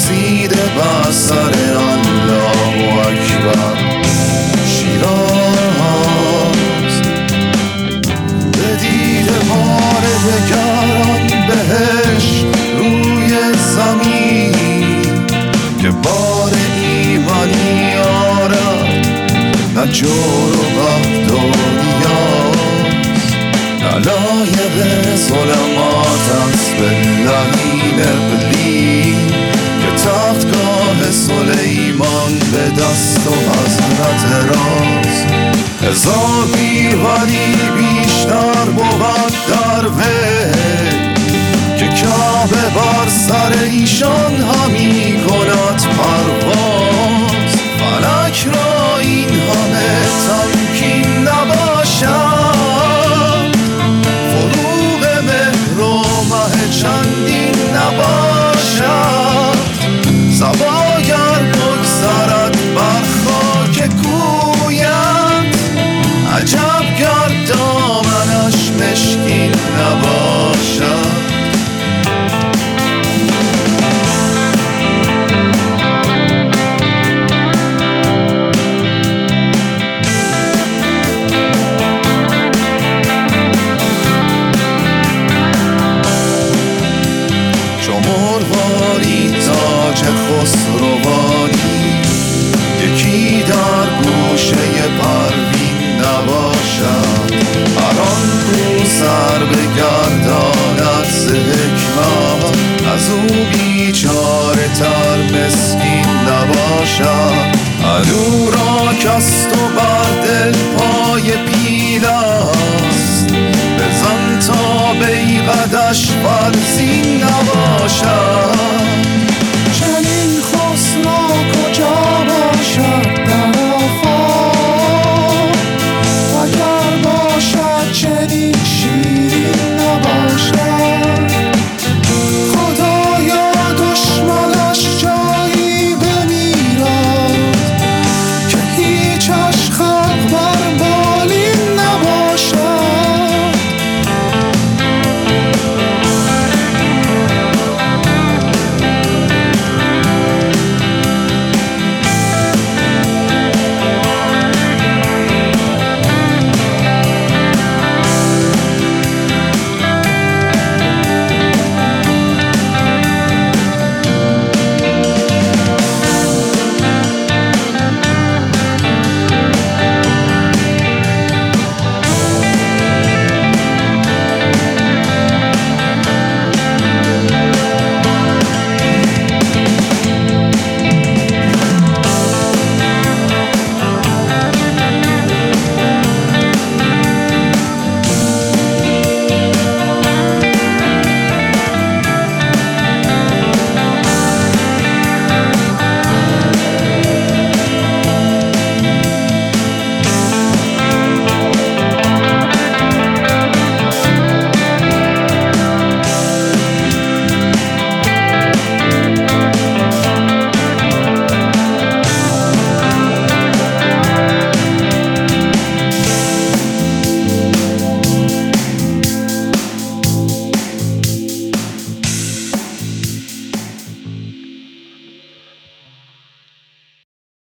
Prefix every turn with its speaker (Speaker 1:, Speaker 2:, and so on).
Speaker 1: رسیده بر سر الله اکبر شیراز. به دید بار دگران بهشت روی زمین که بار ایمانی آرد نه جور و وحدانیاست، نه لایق ظلمات است باللهی نقلی که تختگاه سلیمان به دست و حضرت راست. هزار بیولی بیشتر بود در وی که کعبه بر سر ایشان همی کند پرواز. فلک را این همه تمکین نباشد، فروغ مهر و مه چندین نباشد. صباگر بگذرد بر خاک کویت، عجب گر دامنش مشکین نباشد. مرواری تاج خسروانی یکی در گوشه پروین نباشد. هر آن کو سر بگرداند ز حکمت، از او بیچاره تر مسکین نباشد. عدو را کست و بر دل پای پیل است، بزن تا بیقدش فرزین نباشد.